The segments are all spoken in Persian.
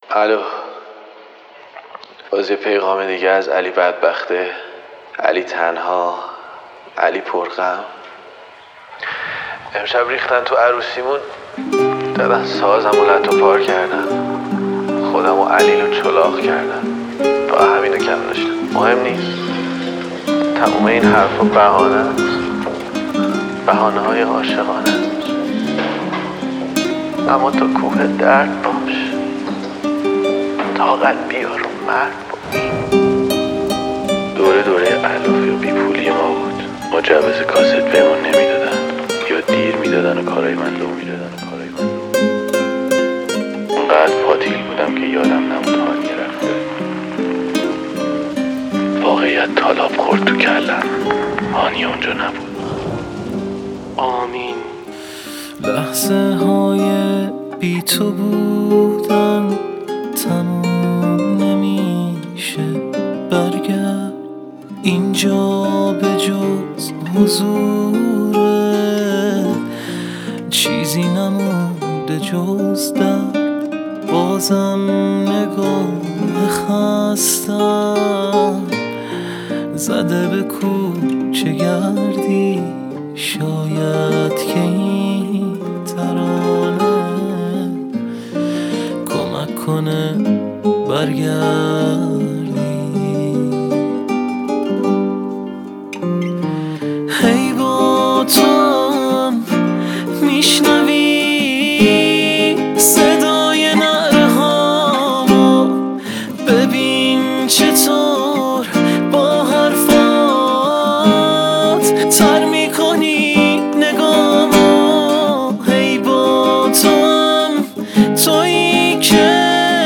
الو، باز یه پیغام دیگه از علی بدبخته. علی تنها، علی پرغم. امشب ریختن تو عروسیمون، دادن سازم و لط و پار کردن، خودم و علی رو چلاق کردن. فقط همینو کم داشتم. مهم نیست، تموم این حرفا بهانه است، بهانه های عاشقانه است. اما تو کوه درد باش، طاقت بیار و مرد باش. دوره علافی و بیپولی ما بود. ما جوز کاست بهمون نمیدادن، یا دیر میدادن و کارای من لو میدادن. انقدر پاتیل بودم که یادم نمود هانیه رفته. واقعیت تالاب خورد تو کلم، هانیه اونجا نبود. آمین. لحظه های بی تو بودن تموم نمیشه. برگرد اینجا به جز حضورت چیزی نمونده جز درد. بازم نگاه خستم زده به کوچه گردی. شاید که این ترانه کمک کنه برگردی. هی با تو میشنوی صدای نعره هامو، ببین چطور با حرفات تر میکنی نگامو. هی با تویی که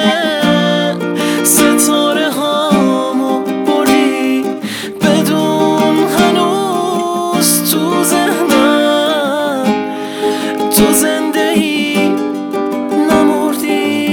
ستاره هامو بردی بدون هنوز تو ذهنم تو زنده ای نمردی.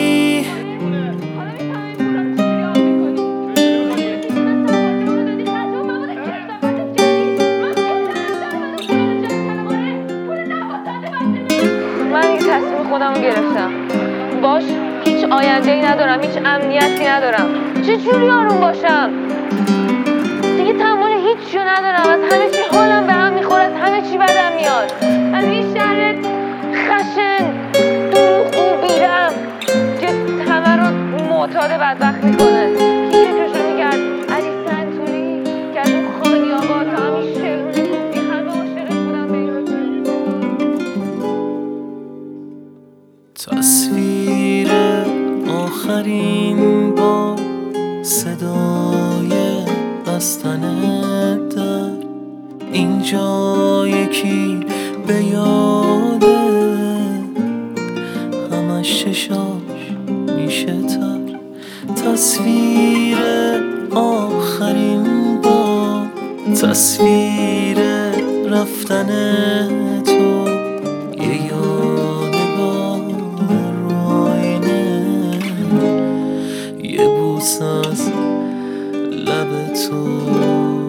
من دیگه تصمیم خودم رو گرفتم. باش هیچ آینده‌ای ندارم، هیچ امنیتی ندارم. چجوری آروم باشم؟ دیگه تحمل هیچ چیو ندارم. از همه چی حالم به هم میخوره، از همه چی بدم میاد. از این شهر خشن دروغگو بیرم که همه رو معتاد بدبخت میکنه. کی فکرشو میکرد علی سنتوری که از اون خانی آباد تا همین شیرونی گفتی همه عاشقش بودن به این روزی. تصویر آخرین با صدای بستن در اینجا یکی به یاده همش چشاش میشه تر. تصویر آخرین با تصویر رفتن تو یه یادگار رو آینه. یه بوس از لب تو